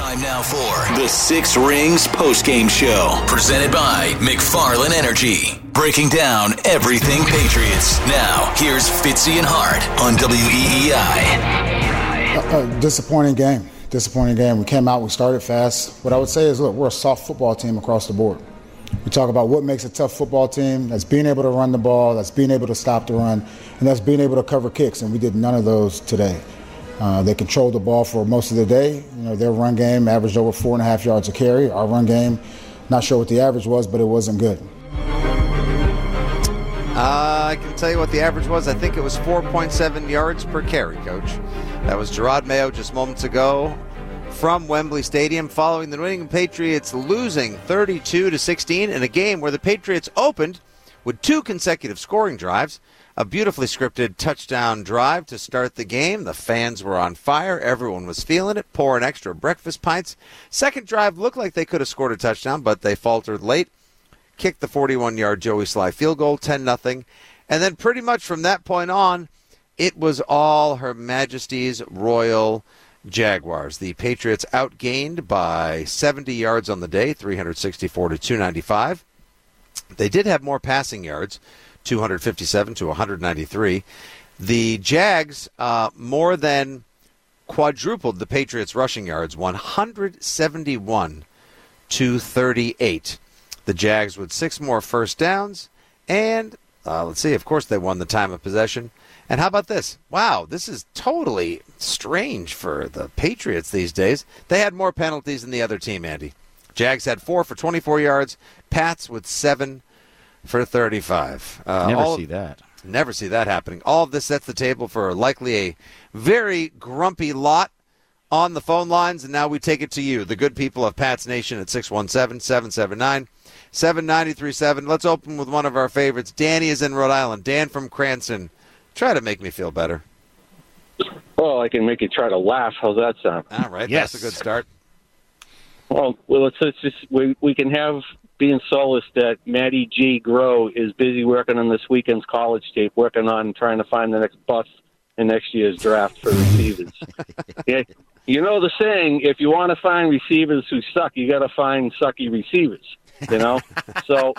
Time now for the Six Rings postgame show, presented by McFarland Energy. Breaking down everything Patriots. Now, here's Fitzy and Hart on WEEI. Disappointing game. We came out, we started fast. What I would say is, look, we're a soft football team across the board. We talk about what makes a tough football team. That's being able to run the ball, that's being able to stop the run, and that's being able to cover kicks, and we did none of those today. They controlled the ball for most of the day. You know, their run game averaged over 4.5 yards a carry. Our run game, not sure what the average was, but it wasn't good. I can tell you what the average was. I think it was 4.7 yards per carry, Coach. That was Gerard Mayo just moments ago from Wembley Stadium following the New England Patriots losing 32-16 in a game where the Patriots opened with 2 consecutive scoring drives, a beautifully scripted touchdown drive to start the game. The fans were on fire. Everyone was feeling it, pouring extra breakfast pints. Second drive looked like they could have scored a touchdown, but they faltered late. Kicked the 41-yard Joey Sly field goal, 10-0. And then pretty much from that point on, it was all Her Majesty's Royal Jaguars. The Patriots outgained by 70 yards on the day, 364-295. They did have more passing yards, 257 to 193. The Jags more than quadrupled the Patriots' rushing yards, 171 to 38. The Jags with 6 more first downs, and let's see, of course they won the time of possession. And how about this? Wow, this is totally strange for the Patriots these days. They had more penalties than the other team, Andy. Jags had 4 for 24 yards, Pats with 7 for 35. Never see that happening. All of this sets the table for likely a very grumpy lot on the phone lines, and now we take it to you, the good people of Pats Nation at 617-779-7937. Let's open with one of our favorites. Danny is in Rhode Island. Dan from Cranston. Try to make me feel better. Well, I can make you try to laugh. How's that sound? All right, yes. That's a good start. Well, let's just we can have being solace that Matty G. Groh is busy working on this weekend's college tape, working on trying to find the next bust in next year's draft for receivers. Yeah, you know the saying, if you want to find receivers who suck, you got to find sucky receivers. You know, so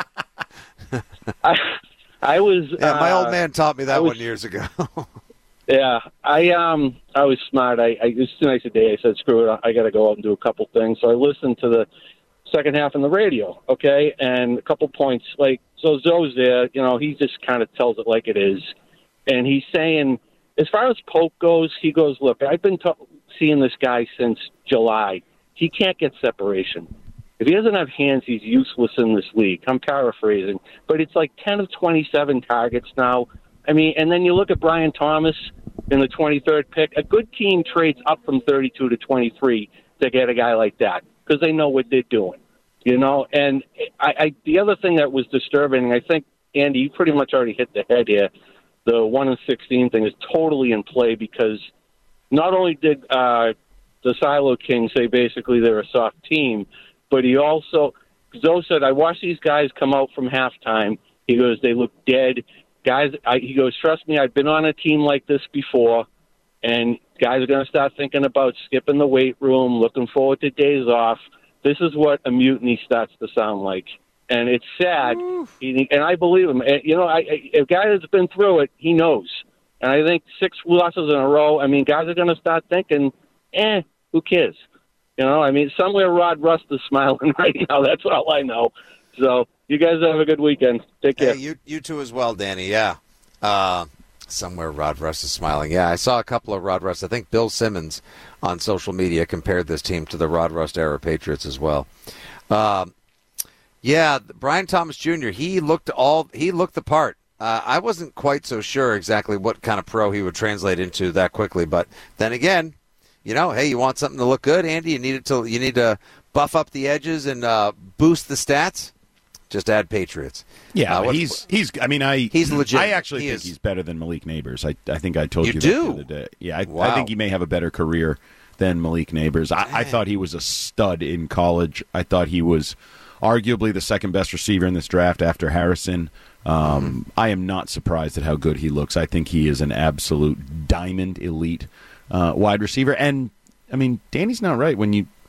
I was. Yeah, my old man taught me that one years ago. Yeah, I was smart. It was too nice a day. I said, screw it, I got to go out and do a couple things. So I listened to the second half on the radio, okay, and a couple points. Like, so Zoe's there, you know, he just kind of tells it like it is. And he's saying, as far as Pope goes, he goes, look, I've been seeing this guy since July. He can't get separation. If he doesn't have hands, he's useless in this league. I'm paraphrasing. But it's like 10 of 27 targets now. I mean, and then you look at Brian Thomas in the 23rd pick. A good team trades up from 32 to 23 to get a guy like that because they know what they're doing, you know. And the other thing that was disturbing, I think, Andy, you pretty much already hit the head here. The 1-16 thing is totally in play because not only did the Silo King say basically they're a soft team, but he also, Zoe said, I watched these guys come out from halftime. He goes, they look dead. Guys, he goes, trust me, I've been on a team like this before, and guys are going to start thinking about skipping the weight room, looking forward to days off. This is what a mutiny starts to sound like. And it's sad, and I believe him. You know, a guy that's been through it, he knows. And I think 6 losses in a row, I mean, guys are going to start thinking, who cares? You know, I mean, somewhere Rod Rust is smiling right now. That's all I know. So you guys have a good weekend. Take care. Hey, you too as well, Danny. Yeah. Somewhere Rod Rust is smiling. Yeah, I saw a couple of Rod Rust. I think Bill Simmons on social media compared this team to the Rod Rust era Patriots as well. Yeah, Brian Thomas Jr., he looked the part. I wasn't quite so sure exactly what kind of pro he would translate into that quickly, but then again, you know, hey, you want something to look good, Andy? You need to buff up the edges and boost the stats. Just add Patriots. Yeah, he's legit. I actually think he's better than Malik Neighbors. I think I told you that do? the other day. Yeah, I think he may have a better career than Malik Neighbors. I thought he was a stud in college. I thought he was arguably the second best receiver in this draft after Harrison. I am not surprised at how good he looks. I think he is an absolute diamond elite wide receiver. And, I mean, Danny's not right. When you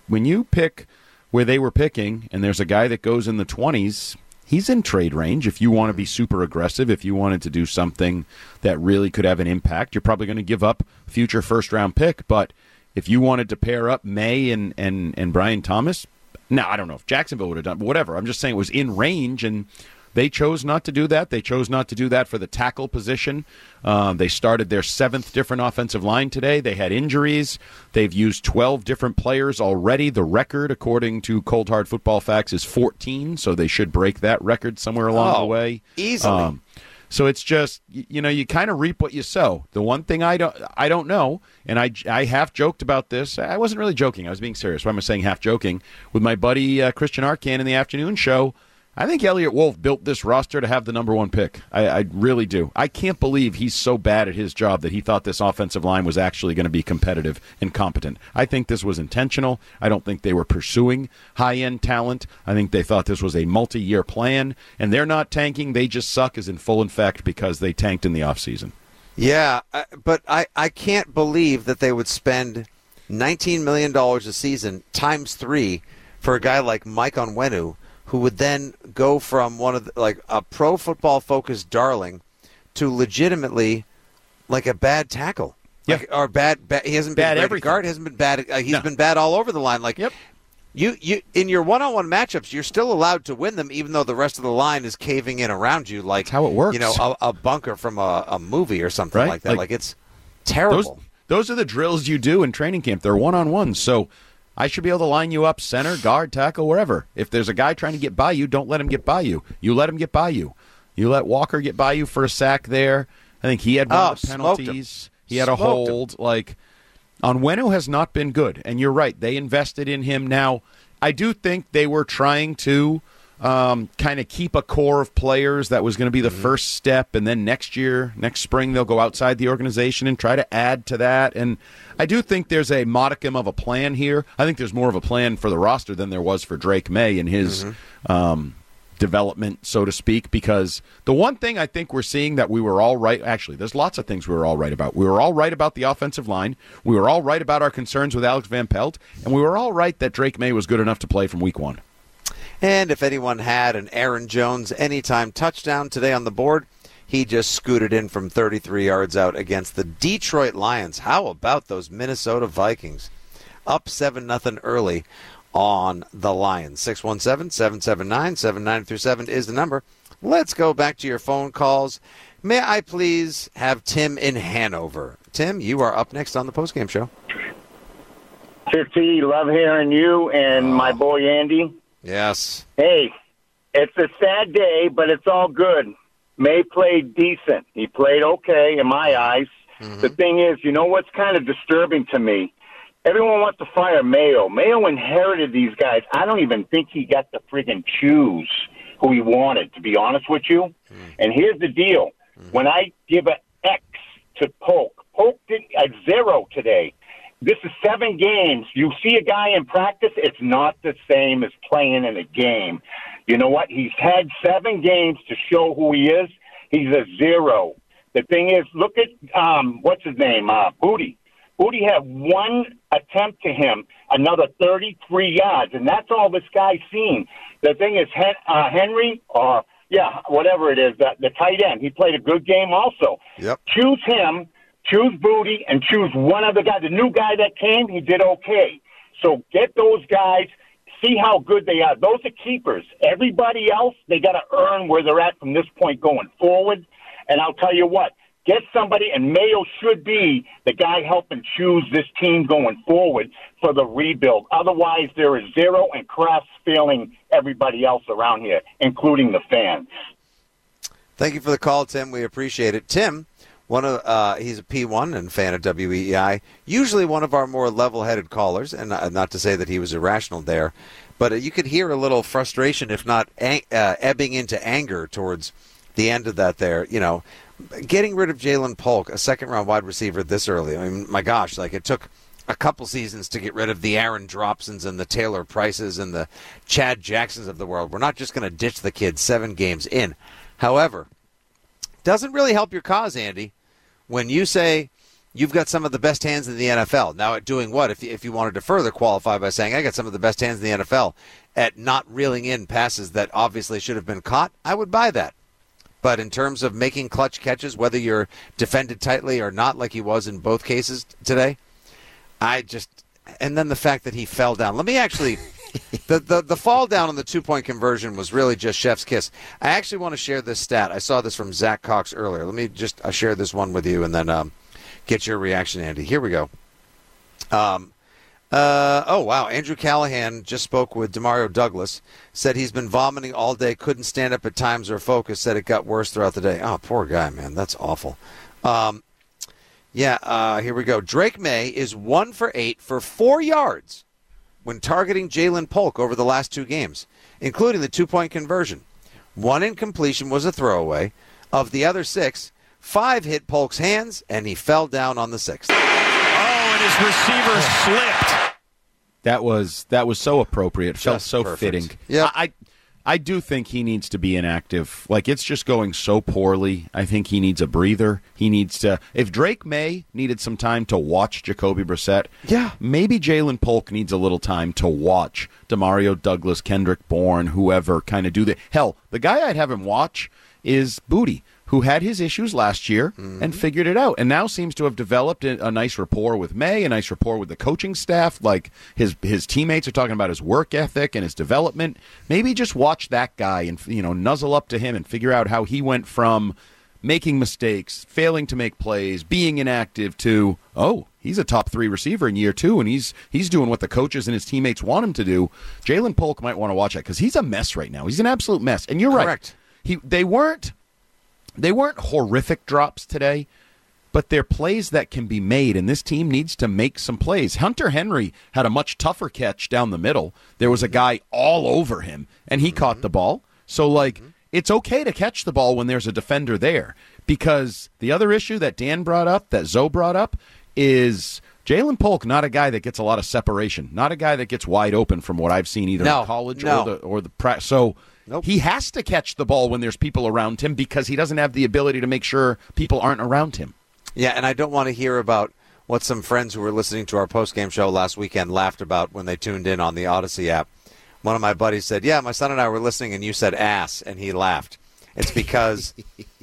when you pick where they were picking, and there's a guy that goes in the 20s, he's in trade range. If you want to be super aggressive, if you wanted to do something that really could have an impact, you're probably going to give up future first-round pick. But if you wanted to pair up May and Brian Thomas, now I don't know if Jacksonville would have done, but whatever. I'm just saying it was in range, and they chose not to do that. They chose not to do that for the tackle position. They started their 7th different offensive line today. They had injuries. They've used 12 different players already. The record, according to Cold Hard Football Facts, is 14, so they should break that record somewhere along the way. Easily. So it's just, you kind of reap what you sow. The one thing I don't know, and I half joked about this. I wasn't really joking. I was being serious. Why am I saying half joking? With my buddy Christian Arcan in the afternoon show, I think Elliott Wolf built this roster to have the number 1 pick. I really do. I can't believe he's so bad at his job that he thought this offensive line was actually going to be competitive and competent. I think this was intentional. I don't think they were pursuing high-end talent. I think they thought this was a multi-year plan, and they're not tanking. They just suck is in full effect because they tanked in the offseason. Yeah, but I can't believe that they would spend $19 million a season times 3 for a guy like Mike Onwenu, who would then go from one of a pro football focused darling to legitimately like a bad tackle. Yeah. Or bad he hasn't been bad every guard, hasn't been bad he's been bad all over the line. Yep. You in your one-on-one matchups, you're still allowed to win them even though the rest of the line is caving in around you like that's how it works. A bunker from a movie or something right? like that. Like it's terrible. Those are the drills you do in training camp. They're one-on-ones. So I should be able to line you up center, guard, tackle, wherever. If there's a guy trying to get by you, don't let him get by you. You let him get by you. You let Walker get by you for a sack there. I think he had one of the penalties. He had a hold. Onwenu has not been good, and you're right. They invested in him. Now, I do think they were trying to kind of keep a core of players. That was going to be the first step, and then next spring, they'll go outside the organization and try to add to that. And I do think there's a modicum of a plan here. I think there's more of a plan for the roster than there was for Drake May and his development, so to speak, because the one thing I think we're seeing that we were all right, actually, there's lots of things we were all right about. We were all right about the offensive line. We were all right about our concerns with Alex Van Pelt, and we were all right that Drake May was good enough to play from week 1. And if anyone had an Aaron Jones anytime touchdown today on the board, he just scooted in from 33 yards out against the Detroit Lions. How about those Minnesota Vikings? Up 7-0 early on the Lions. 617-779-7937 is the number. Let's go back to your phone calls. May I please have Tim in Hanover? Tim, you are up next on the postgame show. 50, love hearing you and my boy Andy. Yes. Hey, it's a sad day, but it's all good. May played decent. He played okay in my eyes. The thing is, you know what's kind of disturbing to me? Everyone wants to fire Mayo. Mayo inherited these guys. I don't even think he got to friggin' choose who he wanted, to be honest with you. And here's the deal. When I give an X to Polk did a 0 today. This is 7 games. You see a guy in practice, it's not the same as playing in a game. You know what? He's had 7 games to show who he is. He's a 0. The thing is, look at, what's his name, Booty. Booty had 1 attempt to him, another 33 yards, and that's all this guy's seen. The thing is, Henry, whatever it is, the tight end, he played a good game also. Yep. Choose him. Choose Booty and choose one other guy. The new guy that came, he did okay. So get those guys, see how good they are. Those are keepers. Everybody else, they got to earn where they're at from this point going forward. And I'll tell you what, get somebody, and Mayo should be the guy helping choose this team going forward for the rebuild. Otherwise, there is 0 and Kraft's failing everybody else around here, including the fans. Thank you for the call, Tim. We appreciate it. Tim, he's a P1 and fan of WEEI, usually one of our more level-headed callers, and not to say that he was irrational there, but you could hear a little frustration, if not ebbing into anger towards the end of that there. You know, getting rid of Jalen Polk, a second-round wide receiver this early, I mean, my gosh, like it took a couple seasons to get rid of the Aaron Dropsons and the Taylor Prices and the Chad Jacksons of the world. We're not just going to ditch the kid 7 games in. However, doesn't really help your cause, Andy, when you say you've got some of the best hands in the NFL. Now at doing what? If you wanted to further qualify by saying, I got some of the best hands in the NFL at not reeling in passes that obviously should have been caught, I would buy that. But in terms of making clutch catches, whether you're defended tightly or not, like he was in both cases today, and then the fact that he fell down. Let me actually, the fall down on the 2-point conversion was really just chef's kiss. I actually want to share this stat. I saw this from Zach Cox earlier. Let me just share this one with you and then get your reaction, Andy. Here we go. Oh, wow. Andrew Callahan just spoke with Demario Douglas, said he's been vomiting all day, couldn't stand up at times or focus, said it got worse throughout the day. Oh, poor guy, man. That's awful. Here we go. Drake May is 1 for 8 for 4 yards when targeting Jalen Polk over the last 2 games, including the 2-point conversion. 1 incompletion was a throwaway. Of the other 6, 5 hit Polk's hands, and he fell down on the 6th. Oh, and his receiver slipped. That was so appropriate. Felt so perfect. fitting. Yeah, I do think he needs to be inactive. Like, it's just going so poorly. I think he needs a breather. He needs to. If Drake May needed some time to watch Jacoby Brissett, maybe Jalen Polk needs a little time to watch Demario Douglas, Kendrick Bourne, whoever kind of do that. Hell, the guy I'd have him watch is Booty, who had his issues last year and figured it out, and now seems to have developed a nice rapport with May, a nice rapport with the coaching staff. Like, his teammates are talking about his work ethic and his development. Maybe just watch that guy and, nuzzle up to him and figure out how he went from making mistakes, failing to make plays, being inactive to, he's a top 3 receiver in year 2, and he's doing what the coaches and his teammates want him to do. Jalen Polk might want to watch that because he's a mess right now. He's an absolute mess. And you're Correct. Right. They weren't horrific drops today, but they're plays that can be made, and this team needs to make some plays. Hunter Henry had a much tougher catch down the middle. There was a guy all over him, and he caught the ball. So, it's okay to catch the ball when there's a defender there, because the other issue that Dan brought up, that Zoe brought up, is Jalen Polk, not a guy that gets a lot of separation, not a guy that gets wide open from what I've seen either in college or the practice. So, Nope. He has to catch the ball when there's people around him because he doesn't have the ability to make sure people aren't around him. Yeah, and I don't want to hear about what some friends who were listening to our post-game show last weekend laughed about when they tuned in on the Odyssey app. One of my buddies said, my son and I were listening and you said ass, and he laughed. It's because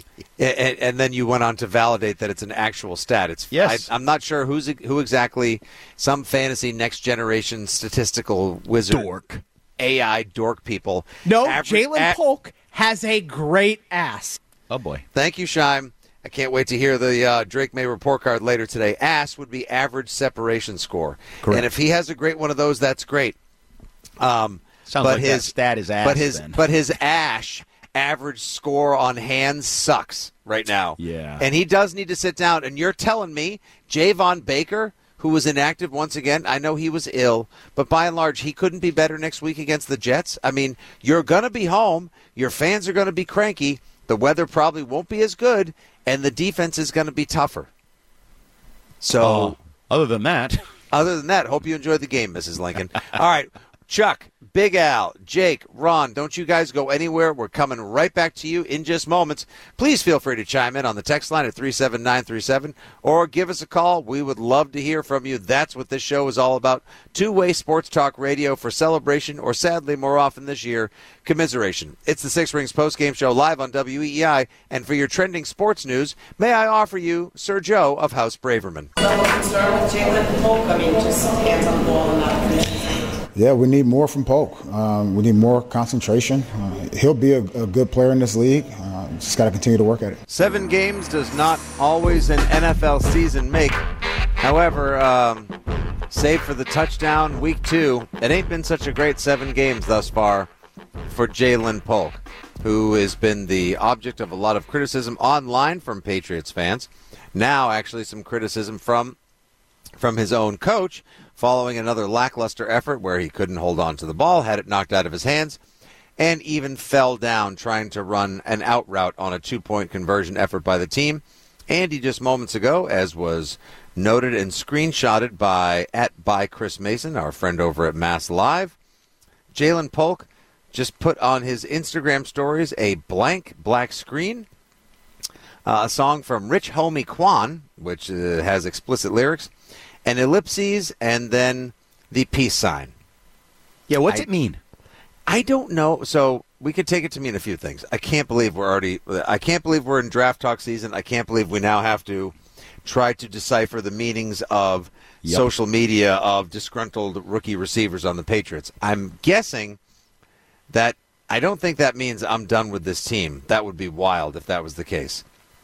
and then you went on to validate that it's an actual stat. Yes. I'm not sure who exactly, some fantasy next-generation statistical wizard. Dork. AI dork people. No, Jalen Polk has a great ass. Oh, boy. Thank you, Shime. I can't wait to hear the Drake May report card later today. Ass would be average separation score. Correct. And if he has a great one of those, that's great. Sounds like that stat is ass, but his ash average score on hands sucks right now. Yeah. And he does need to sit down. And you're telling me Javon Baker, who was inactive once again, I know he was ill, but by and large, he couldn't be better next week against the Jets? I mean, you're going to be home. Your fans are going to be cranky. The weather probably won't be as good, and the defense is going to be tougher. So, other than that, hope you enjoyed the game, Mrs. Lincoln. All right, Chuck, Big Al, Jake, Ron, don't you guys go anywhere. We're coming right back to you in just moments. Please feel free to chime in on the text line at 37937 or give us a call. We would love to hear from you. That's what this show is all about. Two-way sports talk radio for celebration or, sadly, more often this year, commiseration. It's the Six Rings postgame show live on WEEI. And for your trending sports news, may I offer you Sir Joe of House Braverman. Concern with Jalen Polk? I mean, just hands on the ball and not finishing. Yeah, we need more from Polk. We need more concentration. He'll be a good player in this league. Just got to continue to work at it. 7 games does not always an NFL season make. However, save for the touchdown week 2, it ain't been such a great 7 games thus far for Jalen Polk, who has been the object of a lot of criticism online from Patriots fans. Now, actually, some criticism from his own coach, following another lackluster effort where he couldn't hold on to the ball, had it knocked out of his hands, and even fell down trying to run an out route on a 2-point conversion effort by the team. Andy just moments ago, as was noted and screenshotted by Chris Mason, our friend over at Mass Live, Jalen Polk just put on his Instagram stories a blank black screen, a song from Rich Homie Quan, which has explicit lyrics, an ellipses, and then the peace sign. Yeah, what's it mean? I don't know. So we could take it to mean a few things. I can't believe we're in draft talk season. I can't believe we now have to try to decipher the meanings of social media of disgruntled rookie receivers on the Patriots. I'm guessing that I don't think that means I'm done with this team. That would be wild if that was the case.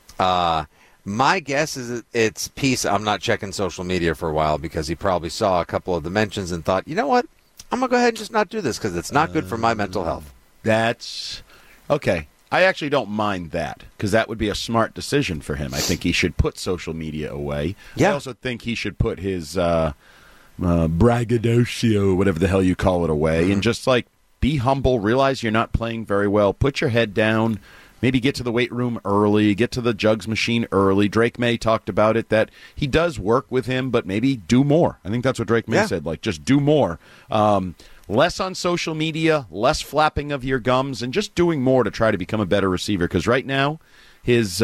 My guess is it's peace. I'm not checking social media for a while because he probably saw a couple of the mentions and thought, you know what? I'm going to go ahead and just not do this because it's not good for my mental health. That's okay. I actually don't mind that because that would be a smart decision for him. I think he should put social media away. Yeah. I also think he should put his braggadocio, whatever the hell you call it, away and just like be humble, realize you're not playing very well, put your head down, maybe get to the weight room early, get to the jugs machine early. Drake May talked about it, that he does work with him, but maybe do more. I think that's what Drake May said, like just do more. Less on social media, less flapping of your gums, and just doing more to try to become a better receiver. Because right now, his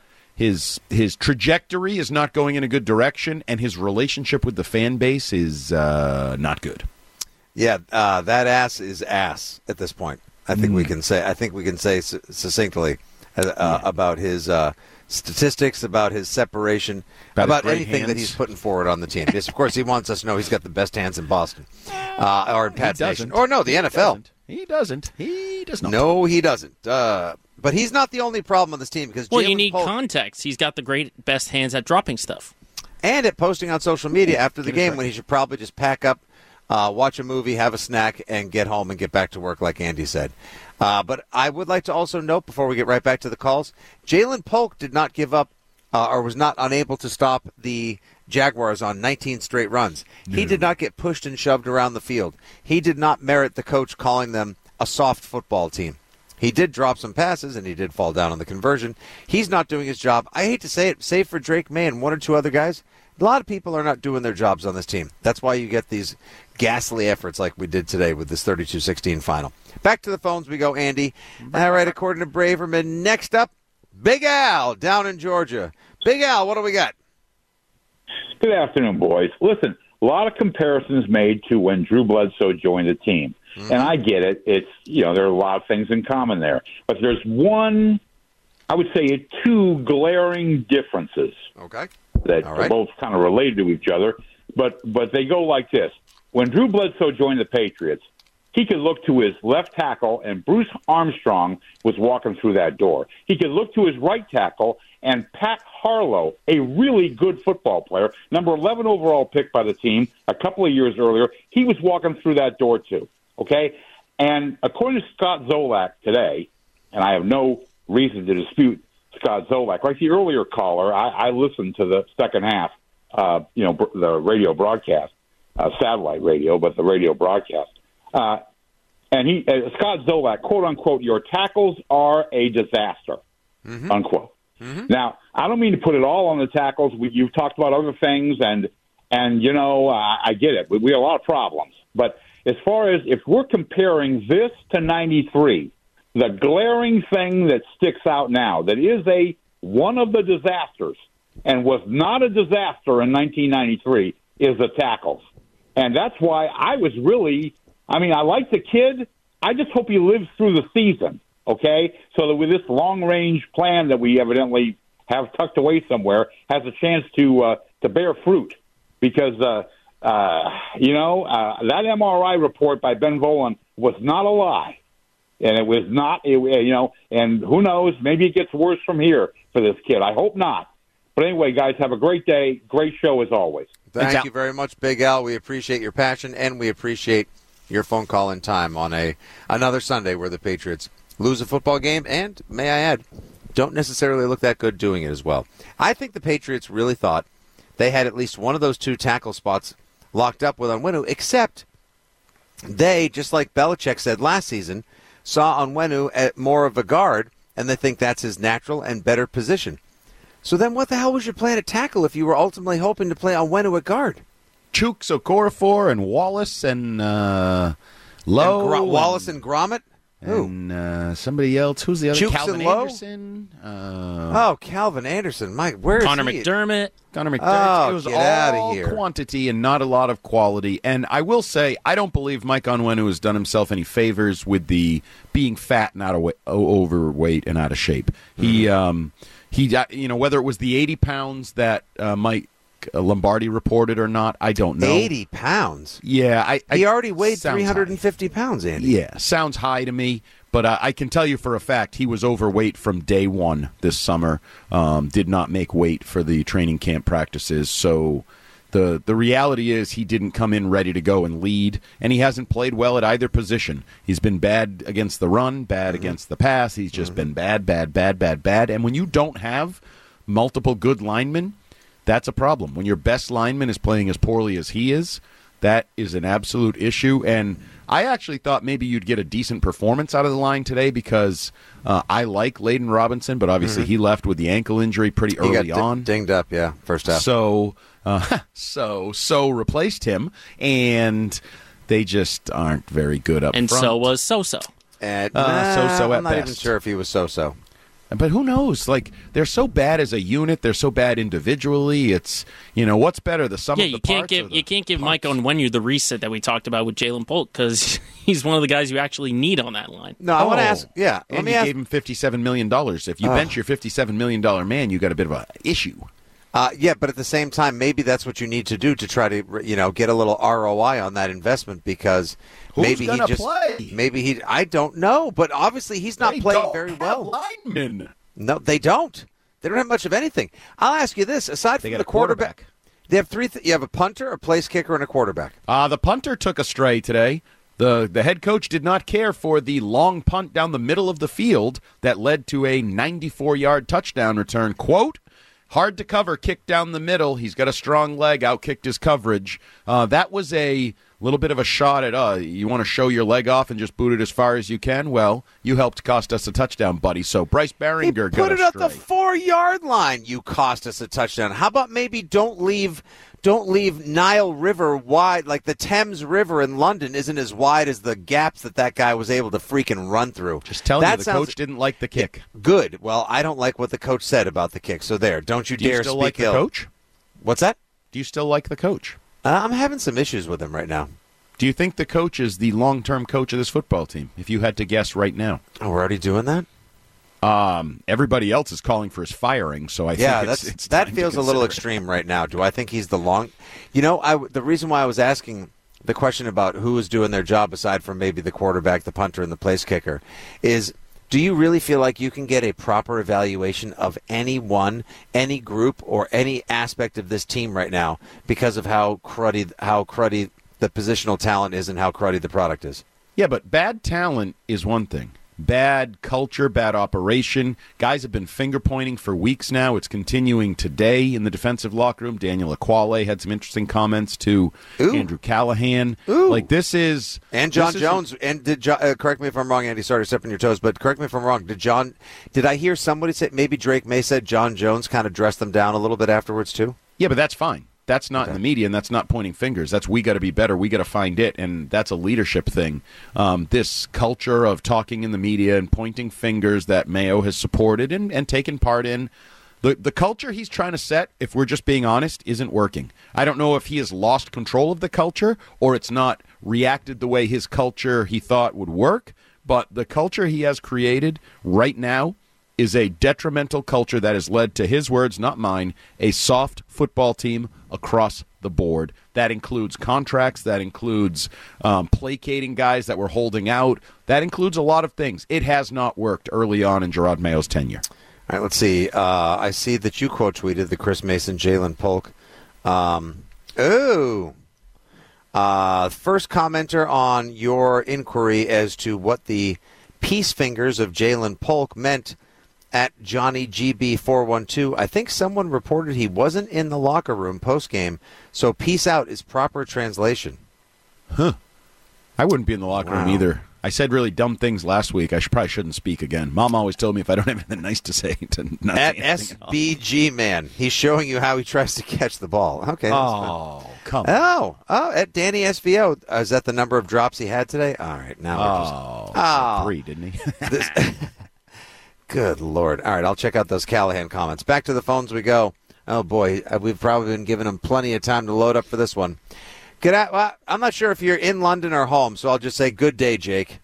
trajectory is not going in a good direction, and his relationship with the fan base is not good. Yeah, that ass is ass at this point. I think we can say succinctly about his statistics, about his separation, about anything that he's putting forward on the team. Yes, of course, he wants us to know he's got the best hands in Boston or in Pat's Nation. Or no, the NFL. He doesn't. He does not. No, he doesn't. But he's not the only problem on this team because you need context. He's got the best hands at dropping stuff and at posting on social media after the game when he should probably just pack up. Watch a movie, have a snack, and get home and get back to work, like Andy said. But I would like to also note, before we get right back to the calls, Jalen Polk did not give up or was not unable to stop the Jaguars on 19 straight runs. No. He did not get pushed and shoved around the field. He did not merit the coach calling them a soft football team. He did drop some passes, and he did fall down on the conversion. He's not doing his job. I hate to say it, save for Drake May and one or two other guys, a lot of people are not doing their jobs on this team. That's why you get these ghastly efforts like we did today with this 32-16 final. Back to the phones we go, Andy. All right, according to Braverman, next up, Big Al down in Georgia. Big Al, what do we got? Good afternoon, boys. Listen, a lot of comparisons made to when Drew Bledsoe joined the team. And I get it. It's, there are a lot of things in common there. But there's one, I would say, two glaring differences. Okay. That are both kind of related to each other, but they go like this. When Drew Bledsoe joined the Patriots, he could look to his left tackle, and Bruce Armstrong was walking through that door. He could look to his right tackle, and Pat Harlow, a really good football player, number 11 overall pick by the team a couple of years earlier, he was walking through that door too, okay? And according to Scott Zolak today, and I have no reason to dispute Scott Zolak, like the earlier caller, I listened to the second half, the radio broadcast, satellite radio, but the radio broadcast. And Scott Zolak, quote unquote, your tackles are a disaster, unquote. Now, I don't mean to put it all on the tackles. You've talked about other things, and I get it. We have a lot of problems. But as far as if we're comparing this to 93, the glaring thing that sticks out now, that is one of the disasters and was not a disaster in 1993, is the tackles. And that's why I like the kid. I just hope he lives through the season, okay? So that with this long-range plan that we evidently have tucked away somewhere, has a chance to bear fruit. Because, that MRI report by Ben Volen was not a lie. And it was not, and who knows, maybe it gets worse from here for this kid. I hope not. But anyway, guys, have a great day. Great show as always. Thank you very much, Big Al. We appreciate your passion, and we appreciate your phone call in time on another Sunday where the Patriots lose a football game and, may I add, don't necessarily look that good doing it as well. I think the Patriots really thought they had at least one of those two tackle spots locked up with Onwenu, except they, just like Belichick said last season, saw Onwenu at more of a guard, and they think that's his natural and better position. So then what the hell was your plan at tackle if you were ultimately hoping to play Onwenu at guard? Chooks Okorafor and Wallace and Lowe. Wallace and Gromit? And somebody else. Who's the other? Jukes Calvin and Lowe? Anderson. Calvin Anderson. Mike, where is Connor he? McDermott. Oh, it was get all outta here. quantity and not a lot of quality. And I will say, I don't believe Mike Onwenu has done himself any favors with the being fat and overweight and out of shape. He, whether it was the 80 pounds that Mike Lombardi reported or not, I don't know. 80 pounds? Yeah. He already weighed sounds 350 pounds, Andy. Yeah, sounds high to me. But I can tell you for a fact he was overweight from day one this summer. Did not make weight for the training camp practices. So the reality is he didn't come in ready to go and lead, and he hasn't played well at either position. He's been bad against the run, bad against the pass. He's just been bad. And when you don't have multiple good linemen, that's a problem. When your best lineman is playing as poorly as he is, that is an absolute issue. And I actually thought maybe you'd get a decent performance out of the line today because I like Layden Robinson, but obviously he left with the ankle injury pretty early on. Dinged up, yeah, first half. So replaced him, and they just aren't very good up and front. And so was So-So. So-so at best. I'm not even sure if he was so-so. But who knows? Like, they're so bad as a unit. They're so bad individually. It's, what's better, the sum of the parts? You can't give Mike Onwenu the reset that we talked about with Jalen Polk because he's one of the guys you actually need on that line. No, I want to ask, and you gave him $57 million. If you bench your $57 million man, you got a bit of an issue. But at the same time, maybe that's what you need to do to try to, get a little ROI on that investment because maybe he just play? Maybe I don't know, but obviously he's not playing very well. Linemen. No, they don't. They don't have much of anything. I'll ask you this: aside from the quarterback, they have three. You have a punter, a place kicker, and a quarterback. The punter took a stray today. The head coach did not care for the long punt down the middle of the field that led to a 94-yard touchdown return. Quote, hard to cover, kick down the middle. He's got a strong leg, outkicked his coverage. That was a little bit of a shot at, you want to show your leg off and just boot it as far as you can? Well, you helped cost us a touchdown, buddy. So Bryce Baringer got put it at stray. the 4-yard line. You cost us a touchdown. How about maybe don't leave Nile River wide, like the Thames River in London isn't as wide as the gaps that guy was able to freaking run through. Just telling you, the coach didn't like the kick. Good. Well, I don't like what the coach said about the kick. So there, don't you dare speak ill. Do you still like the coach? What's that? Do you still like the coach? I'm having some issues with him right now. Do you think the coach is the long-term coach of this football team, if you had to guess right now? Oh, we're already doing that? Everybody else is calling for his firing, so I think it's that feels a little extreme right now. Do I think he's the long... the reason why I was asking the question about who is doing their job aside from maybe the quarterback, the punter, and the place kicker is... Do you really feel like you can get a proper evaluation of anyone, any group, or any aspect of this team right now because of how cruddy the positional talent is and how cruddy the product is? Yeah, but bad talent is one thing. Bad culture, bad operation. Guys have been finger-pointing for weeks now. It's continuing today in the defensive locker room. Daniel Aquale had some interesting comments to Andrew Callahan. Like, this is... And John Jones. And correct me if I'm wrong, Andy. Sorry to step on your toes, but correct me if I'm wrong. Did I hear somebody say, maybe Drake May said John Jones kind of dressed them down a little bit afterwards, too? Yeah, but that's fine. That's not in the media, and that's not pointing fingers. That's we got to be better. We got to find it, and that's a leadership thing. This culture of talking in the media and pointing fingers that Mayo has supported and taken part in, the culture he's trying to set, if we're just being honest, isn't working. I don't know if he has lost control of the culture or it's not reacted the way his culture he thought would work, but the culture he has created right now is a detrimental culture that has led to his words, not mine, a soft football team across the board. That includes contracts. That includes placating guys that we're holding out. That includes a lot of things. It has not worked early on in Gerard Mayo's tenure. All right, let's see. I see that you quote tweeted the Chris Mason, Jalen Polk. First commenter on your inquiry as to what the peace fingers of Jalen Polk meant at Johnny GB 412. I think someone reported he wasn't in the locker room post-game, so peace out is proper translation. Huh. I wouldn't be in the locker room either. I said really dumb things last week. I probably shouldn't speak again. Mom always told me if I don't have anything nice to say, to not At say anything SBG Man, he's showing you how he tries to catch the ball. Okay. Come on. Oh, at Danny SVO. Is that the number of drops he had today? All right, now we're just 3, didn't he? Good Lord. All right, I'll check out those Callahan comments. Back to the phones we go. Oh, boy, we've probably been giving him plenty of time to load up for this one. Well, I'm not sure if you're in London or home, so I'll just say good day, Jake.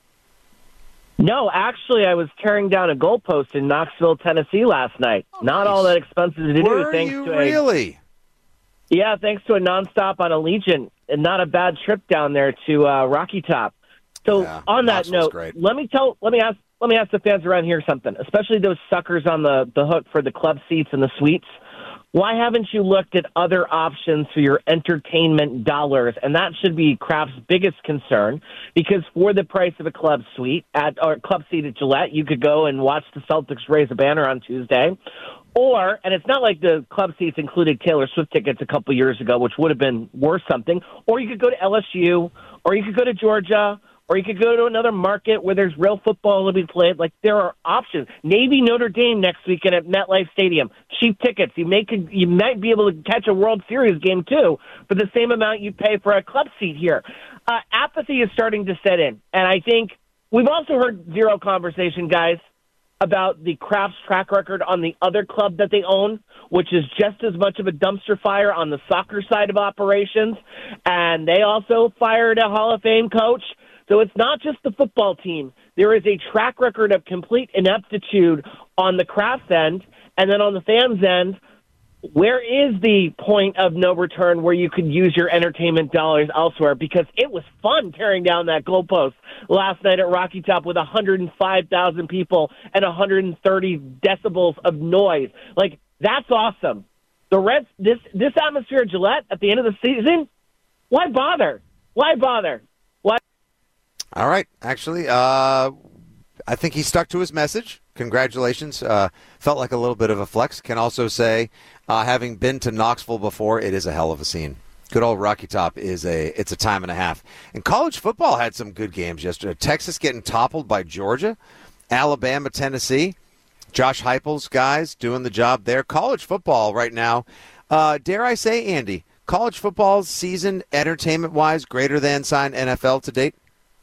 No, actually, I was tearing down a goalpost in Knoxville, Tennessee last night. Not all that expensive to do. Were you really? Yeah, thanks to a nonstop on Allegiant, and not a bad trip down there to Rocky Top. So on that note, let me ask the fans around here something, especially those suckers on the hook for the club seats and the suites. Why haven't you looked at other options for your entertainment dollars? And that should be Kraft's biggest concern, because for the price of a club seat at Gillette, you could go and watch the Celtics raise a banner on Tuesday. Or, and it's not like the club seats included Taylor Swift tickets a couple years ago, which would have been worth something. Or you could go to LSU, or you could go to Georgia, or you could go to another market where there's real football to be played. Like, there are options. Navy Notre Dame next weekend at MetLife Stadium. Cheap tickets. You might be able to catch a World Series game, too, for the same amount you pay for a club seat here. Apathy is starting to set in. And I think we've also heard zero conversation, guys, about the Kraft's track record on the other club that they own, which is just as much of a dumpster fire on the soccer side of operations. And they also fired a Hall of Fame coach. So it's not just the football team. There is a track record of complete ineptitude on the Kraft end, and then on the fans' end, where is the point of no return where you could use your entertainment dollars elsewhere? Because it was fun tearing down that goalpost last night at Rocky Top with 105,000 people and 130 decibels of noise. Like, that's awesome. The Reds, this atmosphere at Gillette at the end of the season, why bother? Why bother? All right. Actually, I think he stuck to his message. Congratulations. Felt like a little bit of a flex. Can also say, having been to Knoxville before, it is a hell of a scene. Good old Rocky Top it's a time and a half. And college football had some good games yesterday. Texas getting toppled by Georgia, Alabama, Tennessee. Josh Heupel's guys doing the job there. College football right now, dare I say, Andy, college football season entertainment-wise greater than signed NFL to date?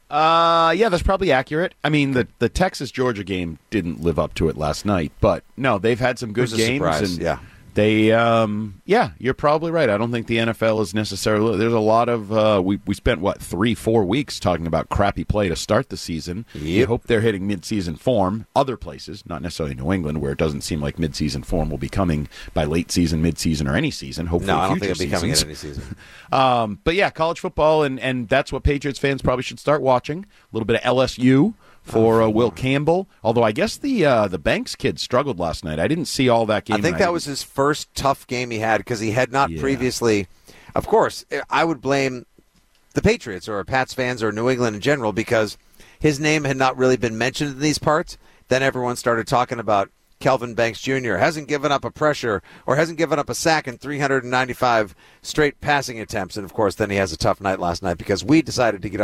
Yeah, that's probably accurate. I mean, the Texas-Georgia game didn't live up to it last night, but no, they've had some good games. Surprise. And they, you're probably right. I don't think the NFL is necessarily. There's a lot of. We spent 3-4 weeks talking about crappy play to start the season. Yep. You hope they're hitting mid-season form. Other places, not necessarily New England, where it doesn't seem like mid-season form will be coming by late season, mid-season, or any season. Hopefully, no, I don't think it'll be coming in any season. But yeah, college football, and that's what Patriots fans probably should start watching. A little bit of LSU for Will Campbell. Although I guess the Banks kid struggled last night. I didn't see all that game. I think that was his first tough game he had because he had not previously. Of course, I would blame the Patriots or Pats fans or New England in general because his name had not really been mentioned in these parts. Then everyone started talking about Kelvin Banks Jr. hasn't given up a pressure or hasn't given up a sack in 395 straight passing attempts, and of course, then he has a tough night last night because we decided to get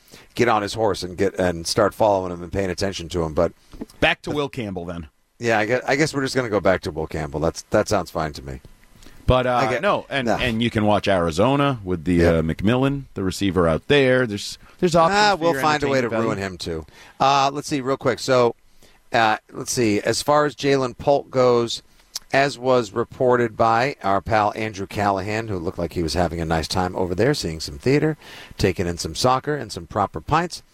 on his horse and start following him and paying attention to him. But back to Will Campbell then. Yeah, I guess we're just going to go back to Will Campbell. That sounds fine to me. But and you can watch Arizona with the McMillan, the receiver out there. There's options. We'll find a way to ruin him too. Let's see real quick. So. Let's see. As far as Jalen Polk goes, as was reported by our pal Andrew Callahan, who looked like he was having a nice time over there, seeing some theater, taking in some soccer and some proper pints.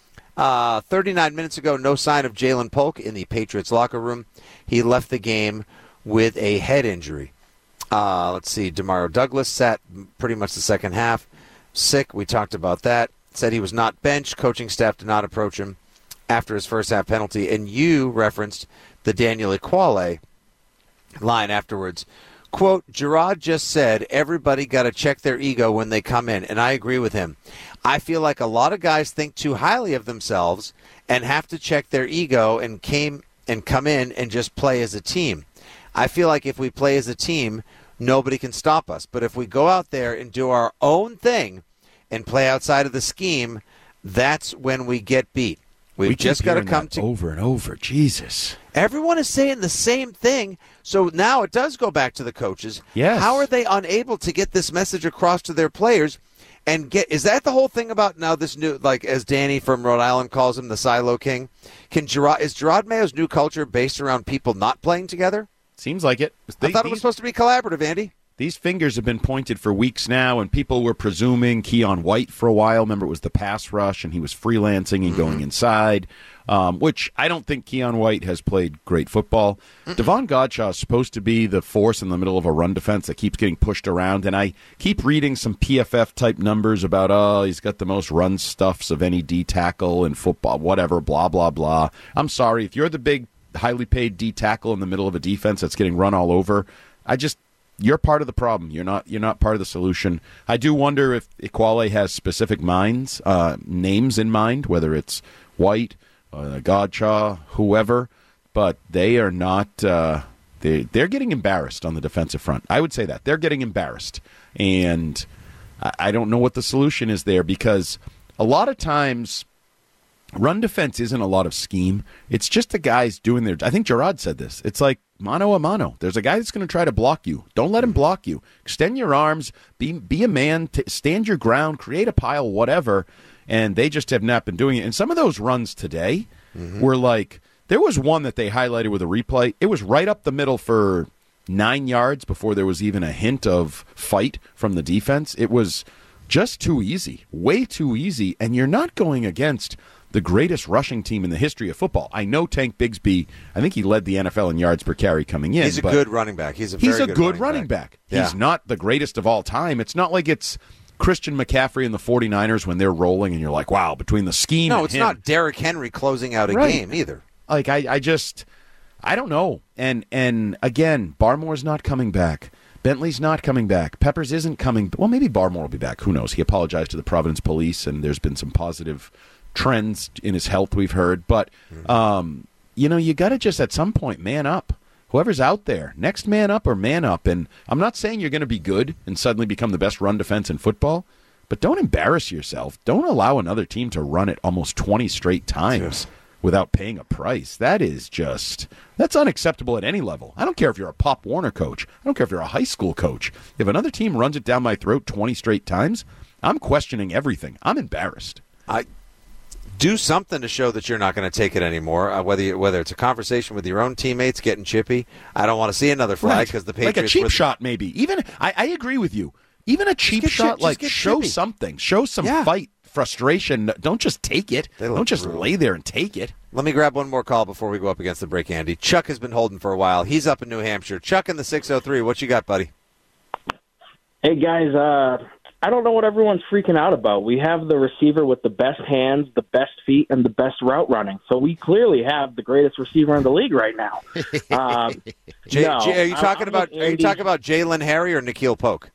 39 minutes ago, no sign of Jalen Polk in the Patriots locker room. He left the game with a head injury. Let's see. Demario Douglas sat pretty much the second half. Sick. We talked about that. Said he was not benched. Coaching staff did not approach him after his first half penalty, and you referenced the Daniel Ekuale line afterwards. Quote, Gerard just said everybody got to check their ego when they come in, and I agree with him. I feel like a lot of guys think too highly of themselves and have to check their ego and come in and just play as a team. I feel like if we play as a team, nobody can stop us. But if we go out there and do our own thing and play outside of the scheme, that's when we get beat. We've just got to come to over and over. Jesus. Everyone is saying the same thing. So now it does go back to the coaches. Yes. How are they unable to get this message across to their players? And is that the whole thing about now this new, like as Danny from Rhode Island calls him, the Silo King? Is Gerard Mayo's new culture based around people not playing together? Seems like it. I thought it was supposed to be collaborative, Andy. These fingers have been pointed for weeks now, and people were presuming Keon White for a while. Remember, it was the pass rush, and he was freelancing and going inside, which I don't think Keon White has played great football. Devon Godshaw is supposed to be the force in the middle of a run defense that keeps getting pushed around, and I keep reading some PFF-type numbers about, he's got the most run stuffs of any D tackle in football, whatever, blah, blah, blah. I'm sorry. If you're the big, highly paid D tackle in the middle of a defense that's getting run all over, you're part of the problem. You're not part of the solution. I do wonder if Equale has specific names in mind, whether it's White, Godshaw, whoever, but they are not. They're getting embarrassed on the defensive front. I would say that they're getting embarrassed, and I don't know what the solution is there, because a lot of times run defense isn't a lot of scheme. It's just the guys doing their. I think Gerard said this. It's like mano a mano. There's a guy that's going to try to block you. Don't let him block you. Extend your arms. Be a man. Stand your ground. Create a pile. Whatever. And they just have not been doing it. And some of those runs today were like, there was one that they highlighted with a replay. It was right up the middle for 9 yards before there was even a hint of fight from the defense. It was just too easy. Way too easy. And you're not going against the greatest rushing team in the history of football. I know Tank Bigsby, I think he led the NFL in yards per carry coming in. He's a good running back. He's a good running back. Yeah. He's not the greatest of all time. It's not like it's Christian McCaffrey and the 49ers when they're rolling and you're like, wow, between the scheme and No, it's him. not Derrick Henry closing out a game either. Like, I don't know. And again, Barmore's not coming back. Bentley's not coming back. Peppers isn't coming. Well, maybe Barmore will be back. Who knows? He apologized to the Providence police, and there's been some positive trends in his health we've heard. But, you got to just at some point man up. Whoever's out there, next man up or man up. And I'm not saying you're going to be good and suddenly become the best run defense in football, but don't embarrass yourself. Don't allow another team to run it almost 20 straight times without paying a price. That's unacceptable at any level. I don't care if you're a Pop Warner coach. I don't care if you're a high school coach. If another team runs it down my throat 20 straight times, I'm questioning everything. I'm embarrassed. Do something to show that you're not going to take it anymore, whether it's a conversation with your own teammates getting chippy. I don't want to see another flag because the Patriots... Like a cheap shot, maybe. Even I agree with you. Even a cheap shot, show something. Show some fight, frustration. Don't just take it. Don't just lay there and take it. Let me grab one more call before we go up against the break, Andy. Chuck has been holding for a while. He's up in New Hampshire. Chuck in the 603. What you got, buddy? Hey, guys. I don't know what everyone's freaking out about. We have the receiver with the best hands, the best feet, and the best route running. So we clearly have the greatest receiver in the league right now. Are you talking about Jalen Harry or Nikhil Polk?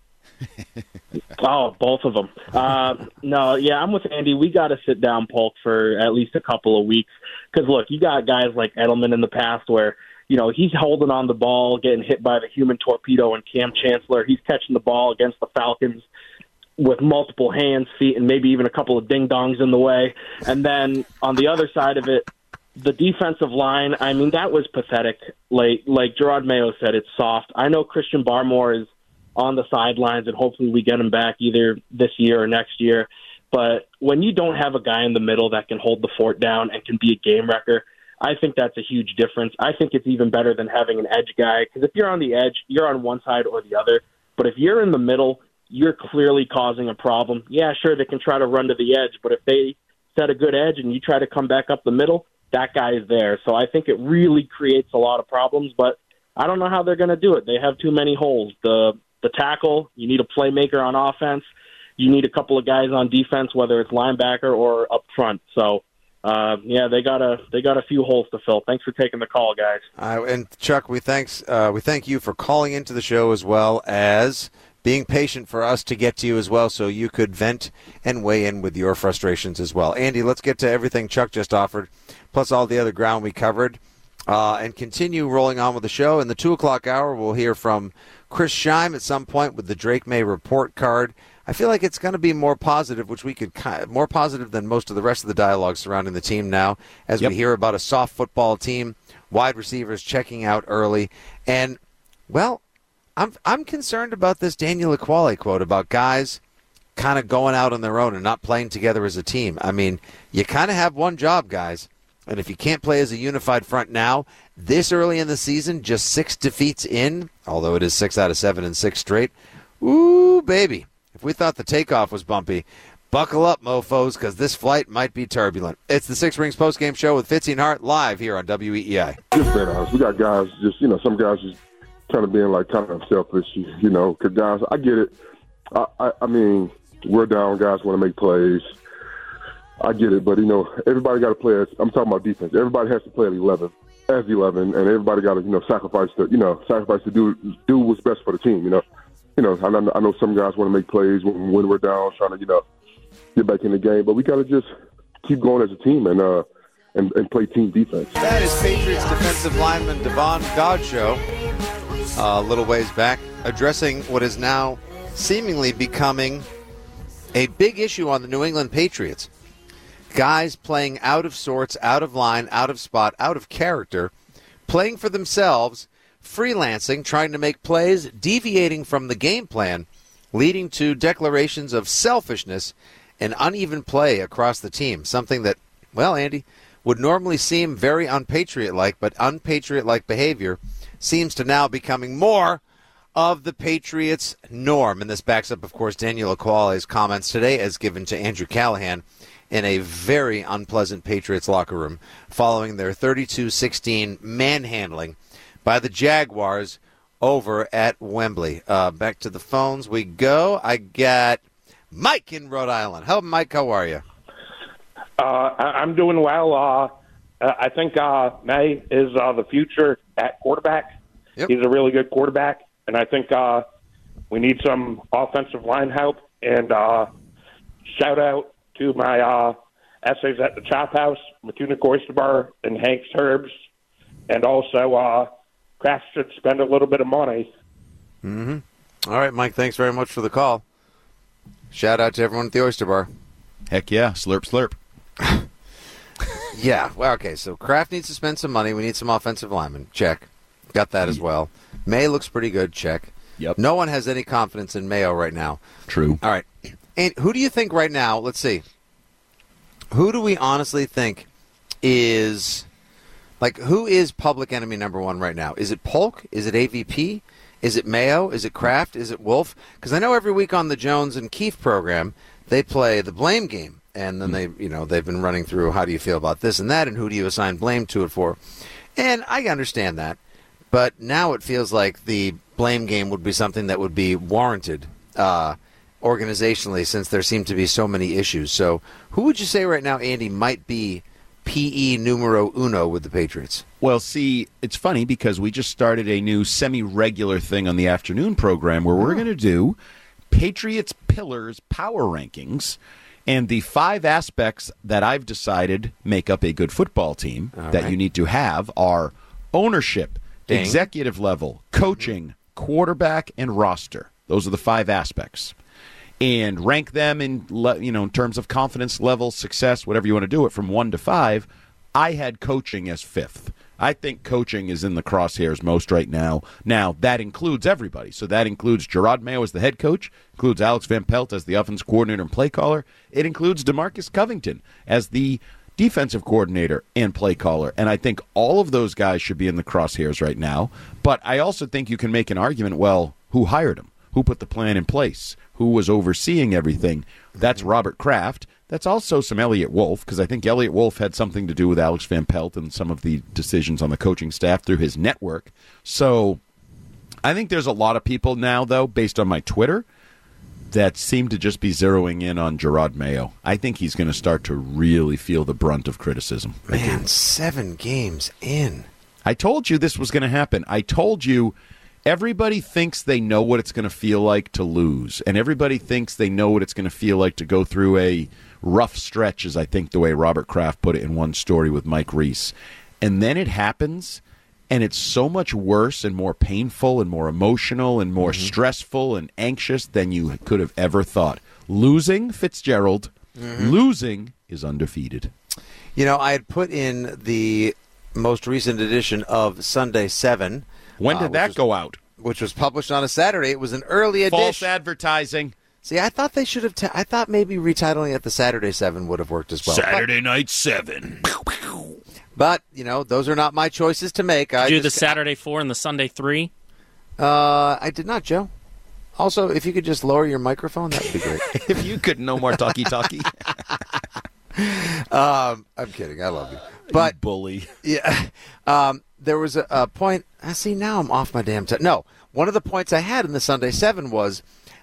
Oh, both of them. I'm with Andy. We got to sit down Polk for at least a couple of weeks. Because, look, you got guys like Edelman in the past where, he's holding on the ball, getting hit by the human torpedo, and Cam Chancellor. He's catching the ball against the Falcons with multiple hands, feet, and maybe even a couple of ding-dongs in the way. And then on the other side of it, the defensive line, that was pathetic. Like Gerard Mayo said, it's soft. I know Christian Barmore is on the sidelines, and hopefully we get him back either this year or next year. But when you don't have a guy in the middle that can hold the fort down and can be a game wrecker, I think that's a huge difference. I think it's even better than having an edge guy, because if you're on the edge, you're on one side or the other. But if you're in the middle, you're clearly causing a problem. Yeah, sure, they can try to run to the edge, but if they set a good edge and you try to come back up the middle, that guy is there. So I think it really creates a lot of problems, but I don't know how they're going to do it. They have too many holes. The tackle, you need a playmaker on offense. You need a couple of guys on defense, whether it's linebacker or up front. So, they got a few holes to fill. Thanks for taking the call, guys. And Chuck, we thank you for calling into the show as well as being patient for us to get to you as well so you could vent and weigh in with your frustrations as well. Andy, let's get to everything Chuck just offered, plus all the other ground we covered, and continue rolling on with the show. In the 2 o'clock hour, we'll hear from Chris Scheim at some point with the Drake May report card. I feel like it's going to be more positive, which we could more positive than most of the rest of the dialogue surrounding the team now, as we hear about a soft football team, wide receivers checking out early, and well, I'm concerned about this Daniel Ekuale quote about guys kind of going out on their own and not playing together as a team. I mean, you kind of have one job, guys. And if you can't play as a unified front now, this early in the season, just 6 defeats in, although it is 6 out of 7 and 6 straight, ooh, baby. If we thought the takeoff was bumpy, buckle up, mofos, because this flight might be turbulent. It's the Six Rings postgame show with Fitzy and Hart live here on WEEI. Just being honest, we got guys just, some guys just kind of being like kind of selfish, because guys, I get it. I mean, we're down, guys want to make plays. I get it, but, everybody got to play I'm talking about defense. Everybody has to play at 11, and everybody got to, sacrifice to do what's best for the team, I know some guys want to make plays when we're down, trying to, get back in the game, but we got to just keep going as a team and play team defense. That is Patriots defensive lineman Devon Godchaux, a little ways back, addressing what is now seemingly becoming a big issue on the New England Patriots. Guys playing out of sorts, out of line, out of spot, out of character, playing for themselves, freelancing, trying to make plays, deviating from the game plan, leading to declarations of selfishness and uneven play across the team. Something that, well, Andy, would normally seem very unpatriot-like, but unpatriot-like behavior seems to now becoming more of the Patriots' norm. And this backs up, of course, Daniel Ekuale's comments today as given to Andrew Callahan in a very unpleasant Patriots locker room following their 32-16 manhandling by the Jaguars over at Wembley. Back to the phones we go. I got Mike in Rhode Island. Hello, Mike. How are you? I'm doing well. I think May is the future at quarterback. Yep. He's a really good quarterback, and I think we need some offensive line help. And shout out to my essays at the Chop House, Matuna Oysterbar and Hank's Herbs, and also Kraft should spend a little bit of money. Mm-hmm. All right, Mike, thanks very much for the call. Shout out to everyone at the Oyster Bar. Heck yeah, slurp, slurp. Yeah, well, okay, so Kraft needs to spend some money. We need some offensive linemen. Check. Got that as well. May looks pretty good. Check. Yep. No one has any confidence in Mayo right now. True. All right. And who do you think right now, let's see, who do we honestly think is, who is public enemy number one right now? Is it Polk? Is it AVP? Is it Mayo? Is it Kraft? Is it Wolf? Because I know every week on the Jones and Keefe program, they play the blame game. And then they've been running through how do you feel about this and that and who do you assign blame to it for. And I understand that. But now it feels like the blame game would be something that would be warranted organizationally since there seem to be so many issues. So who would you say right now, Andy, might be PE numero uno with the Patriots? Well, see, it's funny because we just started a new semi-regular thing on the afternoon program where we're going to do Patriots Pillars Power Rankings. And the 5 aspects that I've decided make up a good football team that you need to have are ownership, executive level, coaching, quarterback, and roster. Those are the 5 aspects. And rank them in terms of confidence level, success, whatever you want to do it, from 1 to 5. I had coaching as 5th. I think coaching is in the crosshairs most right now. Now, that includes everybody. So that includes Jerod Mayo as the head coach, includes Alex Van Pelt as the offense coordinator and play caller. It includes DeMarcus Covington as the defensive coordinator and play caller. And I think all of those guys should be in the crosshairs right now. But I also think you can make an argument, well, who hired him? Who put the plan in place? Who was overseeing everything? That's Robert Kraft. That's also some Elliott Wolf, because I think Elliott Wolf had something to do with Alex Van Pelt and some of the decisions on the coaching staff through his network. So I think there's a lot of people now, though, based on my Twitter, that seem to just be zeroing in on Jerod Mayo. I think he's going to start to really feel the brunt of criticism. Man, 7 games in. I told you this was going to happen. I told you everybody thinks they know what it's going to feel like to lose, and everybody thinks they know what it's going to feel like to go through a rough stretch, is I think the way Robert Kraft put it in one story with Mike Reese. And then it happens, And it's so much worse and more painful and more emotional and more stressful and anxious than you could have ever thought. Losing, Fitzgerald, losing is undefeated. You know, I had put in the most recent edition of Sunday 7. When did that go out? Which was published on a Saturday. It was an early edition. False advertising. See, I thought they should have. I thought maybe retitling it the Saturday 7 would have worked as well. Saturday Night 7. But, you know, those are not my choices to make. Did you do the Saturday 4 and the Sunday 3? I did not, Joe. Also, if you could just lower your microphone, that would be great. If you could, no more talkie-talkie. I'm kidding. I love you. But you bully. Yeah. There was a point. See, now I'm off my damn No, one of the points I had in the Sunday 7 was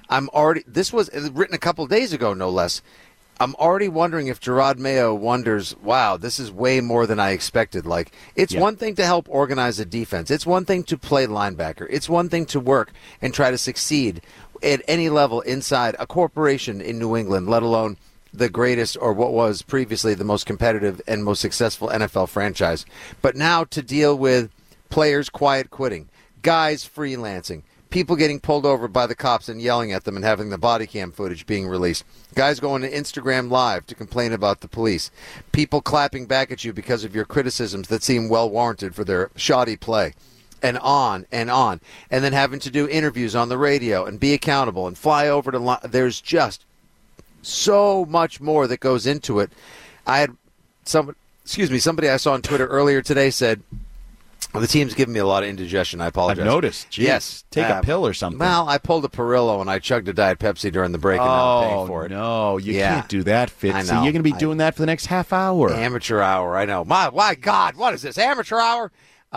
this was written a couple days ago, no less. I'm already wondering if Jerod Mayo wonders, wow, this is way more than I expected. Like, it's one thing to help organize a defense. It's one thing to play linebacker. It's one thing to work and try to succeed at any level inside a corporation in New England, let alone the greatest or what was previously the most competitive and most successful NFL franchise. But now to deal with players quiet quitting, guys freelancing, people getting pulled over by the cops and yelling at them and having the body cam footage being released, guys going to Instagram Live to complain about the police, people clapping back at you because of your criticisms that seem well warranted for their shoddy play, and on, and then having to do interviews on the radio and be accountable and fly over to there's just so much more that goes into it. I had somebody I saw on Twitter earlier today said, well, the team's giving me a lot of indigestion. I apologize. I've noticed. Jeez. Yes. Take a pill or something. Well, I pulled a Perillo and I chugged a Diet Pepsi during the break and now I'm paying for it. No, you can't do that, Fitzy. I know. You're going to be doing that for the next half hour. Amateur hour, I know. My God, what is this, amateur hour?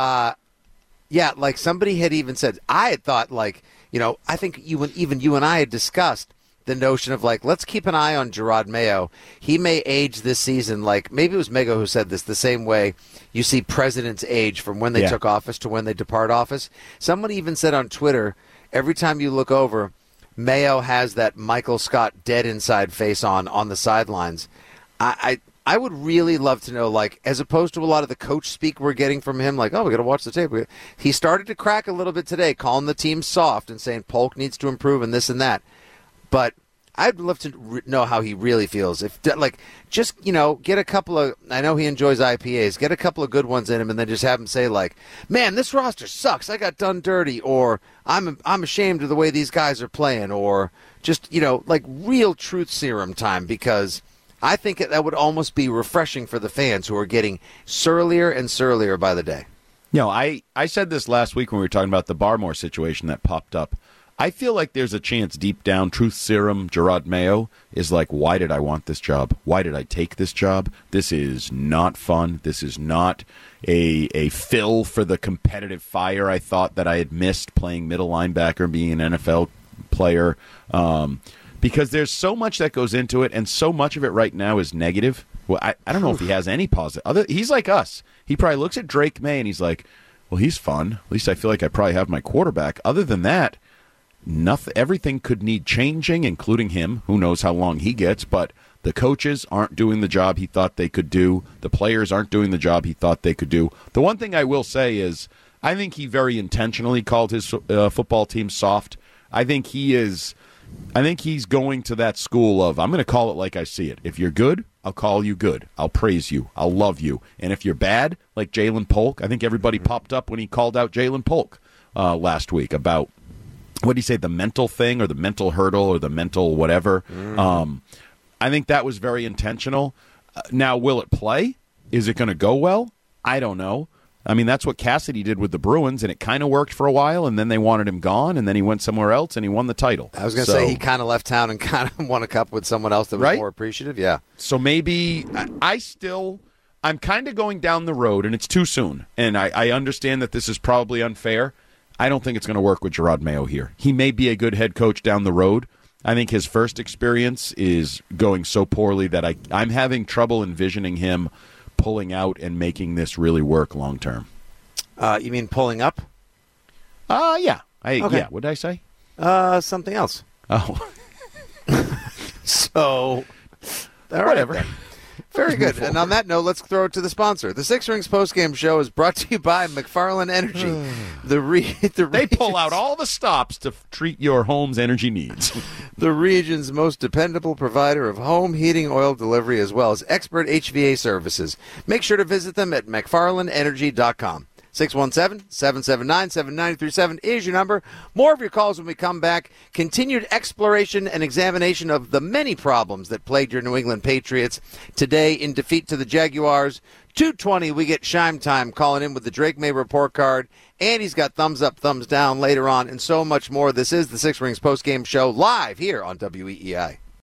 Yeah, like somebody had even said, I had thought, like, you know, I think even you and I had discussed the notion of, like, let's keep an eye on Jerod Mayo. He may age this season, like, maybe it was Mego who said this, the same way you see presidents age from when they took office to when they depart office. Someone even said on Twitter, every time you look over, Mayo has that Michael Scott dead inside face on the sidelines. I would really love to know, like, as opposed to a lot of the coach speak we're getting from him, like, oh, we got to watch the tape. He started to crack a little bit today, calling the team soft and saying Polk needs to improve and this and that. But I'd love to know how he really feels. If, like, just, you know, get a couple of, I know he enjoys IPAs, get a couple of good ones in him and then just have him say, like, man, this roster sucks. I got done dirty. Or I'm ashamed of the way these guys are playing. Or just, you know, like real truth serum time, because I think that would almost be refreshing for the fans who are getting surlier and surlier by the day. You know, I said this last week when we were talking about the Barmore situation that popped up. I feel like there's a chance deep down, truth serum, Jerod Mayo is like, why did I want this job? Why did I take this job? This is not fun. This is not a fill for the competitive fire I thought that I had missed playing middle linebacker and being an NFL player. Because there's so much that goes into it, and so much of it right now is negative. Well, I don't know if he has any positive. He's like us. He probably looks at Drake May and he's like, well, he's fun. At least I feel like I probably have my quarterback. Other than that, everything could need changing, including him. Who knows how long he gets, but the coaches aren't doing the job he thought they could do. The players aren't doing the job he thought they could do. The one thing I will say is I think he very intentionally called his football team soft. I think he's going to that school of, I'm going to call it like I see it. If you're good, I'll call you good. I'll praise you. I'll love you. And if you're bad, like Jalen Polk, I think everybody popped up when he called out Jalen Polk last week about, what do you say, the mental thing or the mental hurdle or the mental whatever. I think that was very intentional. Now, will it play? Is it going to go well? I don't know. I mean, that's what Cassidy did with the Bruins, and it kind of worked for a while, and then they wanted him gone, and then he went somewhere else, and he won the title. I was going to say he kind of left town and kind of won a cup with someone else that was more appreciative. Yeah. So maybe I'm kind of going down the road, and it's too soon, and I understand that this is probably unfair. I don't think it's going to work with Jerod Mayo here. He may be a good head coach down the road. I think his first experience is going so poorly that I'm having trouble envisioning him pulling out and making this really work long term. You mean pulling up? Yeah. Okay. Yeah. What did I say? Something else. Oh. So, whatever. Right Very good. And on that note, let's throw it to the sponsor. The Six Rings postgame show is brought to you by McFarland Energy. They pull out all the stops to treat your home's energy needs. The region's most dependable provider of home heating oil delivery as well as expert HVA services. Make sure to visit them at McFarlandEnergy.com. 617-779-7937 is your number. More of your calls when we come back. Continued exploration and examination of the many problems that plagued your New England Patriots. Today, in defeat to the Jaguars, 2:20, we get Shime Time calling in with the Drake May report card. And he's got thumbs up, thumbs down later on, and so much more. This is the Six Rings postgame show live here on WEEI.